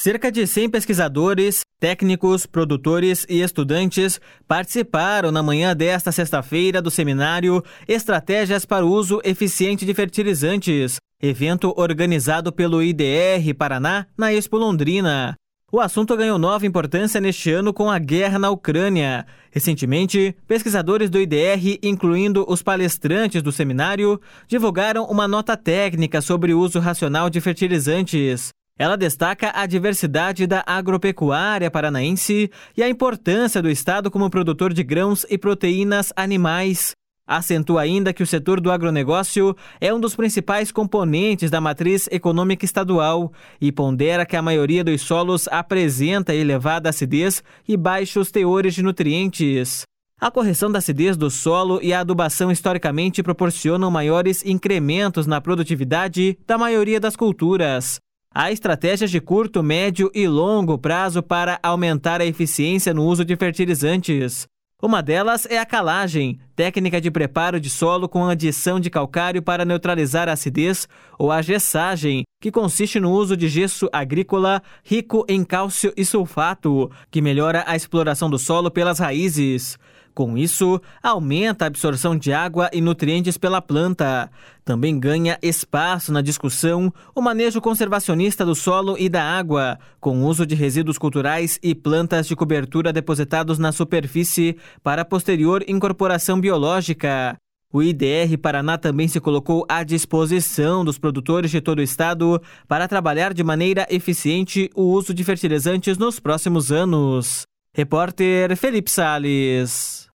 Cerca de 100 pesquisadores, técnicos, produtores e estudantes participaram na manhã desta sexta-feira do seminário Estratégias para o Uso Eficiente de Fertilizantes, evento organizado pelo IDR Paraná na Expo Londrina. O assunto ganhou nova importância neste ano com a guerra na Ucrânia. Recentemente, pesquisadores do IDR, incluindo os palestrantes do seminário, divulgaram uma nota técnica sobre o uso racional de fertilizantes. Ela destaca a diversidade da agropecuária paranaense e a importância do estado como produtor de grãos e proteínas animais. Acentua ainda que o setor do agronegócio é um dos principais componentes da matriz econômica estadual e pondera que a maioria dos solos apresenta elevada acidez e baixos teores de nutrientes. A correção da acidez do solo e a adubação historicamente proporcionam maiores incrementos na produtividade da maioria das culturas. Há estratégias de curto, médio e longo prazo para aumentar a eficiência no uso de fertilizantes. Uma delas é a calagem, técnica de preparo de solo com adição de calcário para neutralizar a acidez, ou a gessagem, que consiste no uso de gesso agrícola rico em cálcio e sulfato, que melhora a exploração do solo pelas raízes. Com isso, aumenta a absorção de água e nutrientes pela planta. Também ganha espaço na discussão o manejo conservacionista do solo e da água, com o uso de resíduos culturais e plantas de cobertura depositados na superfície para posterior incorporação biológica. O IDR Paraná também se colocou à disposição dos produtores de todo o estado para trabalhar de maneira eficiente o uso de fertilizantes nos próximos anos. Repórter Felipe Salles.